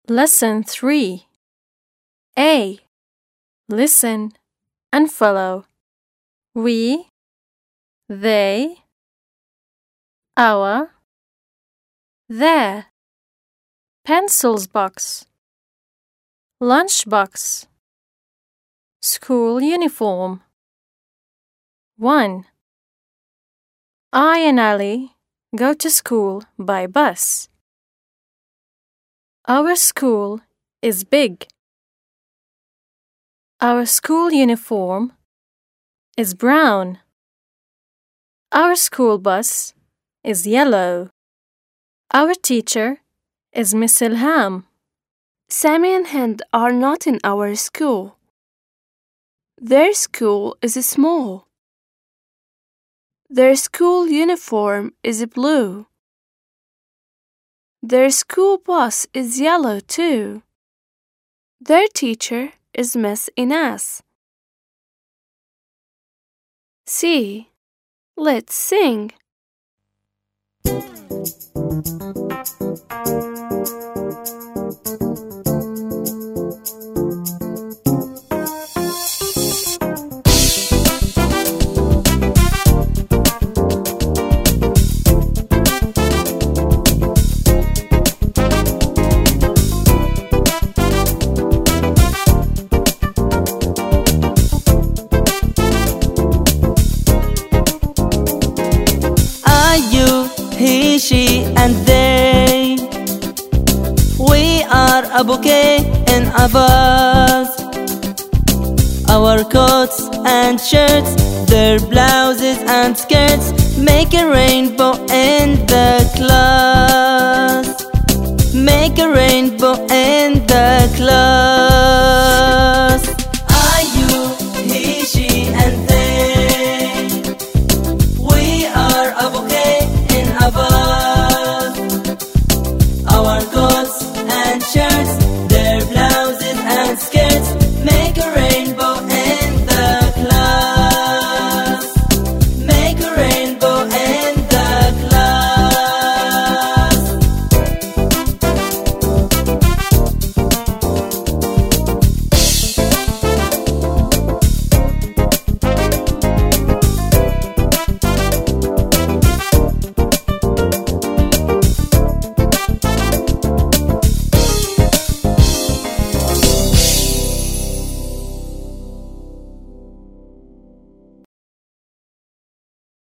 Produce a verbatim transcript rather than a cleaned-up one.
Lesson three. A. Listen and follow. We, they, our, their. Pencils box, lunch box, school uniform. one. I and Ali go to school by bus. Our school is big. Our school uniform is brown. Our school bus is yellow. Our teacher is Miss Ilham. Sammy and Hind are not in our school. Their school is small. Their school uniform is blue. Their school bus is yellow too. Their teacher is Miss Inas. C. Let's sing. He, she, and they. We are a bouquet in a vase. Our coats and shirts, their blouses and skirts make a rainbow in the class. Make a rainbow